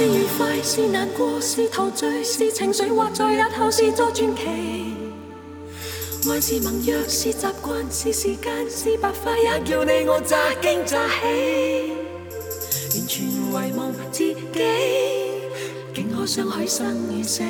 是愉快，是難過，是陶醉，是情緒，或在日後是作傳奇。愛是盟約，是習慣，是時間，是白髮，也叫你我乍驚乍喜。完全遺忘自己，竟可相許生與死。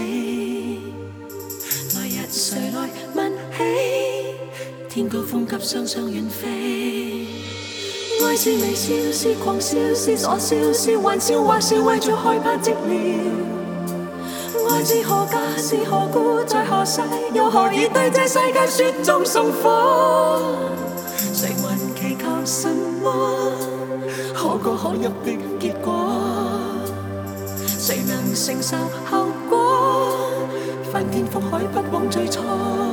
來日誰來問起？天高風急，雙雙遠飛。愛是微笑，是狂笑，是傻笑，是玩笑，或是為著害怕寂寥。愛是何價，是何故，在何世，又何以對這世界雪中送火？誰還祈求什麼可歌可泣的結果？誰能承受後果？翻天覆海，不枉最初。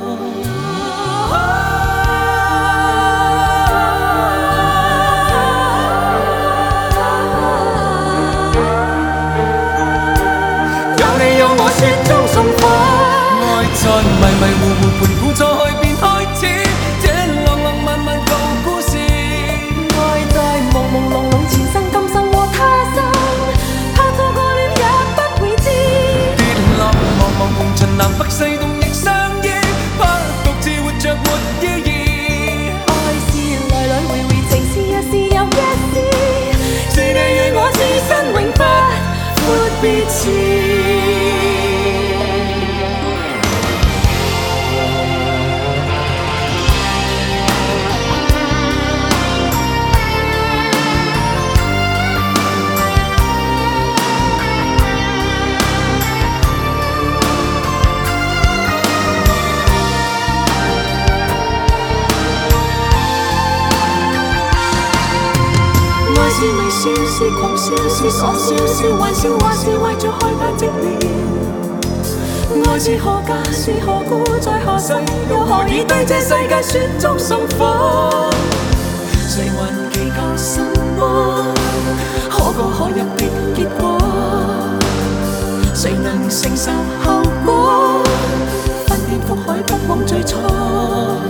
雪中送火，愛在迷迷糊糊盤古錯去便開始，這浪浪漫漫舊故事。愛在朦朦朧朧前生今生和他生，怕錯過了也不會知。跌落茫茫紅塵南北西東亦相依，怕獨自活着沒意義。愛是來來回回，情是一時又一時，是你與我此生永不闊別時。是微笑，是狂笑，是傻笑，是玩笑，或是為著害怕寂寥。愛是何價，是何故，在何世，又何以對這世界雪中送火？誰還祈求什麼可歌可泣的結果？誰能承受後果？翻天覆海，不枉最初。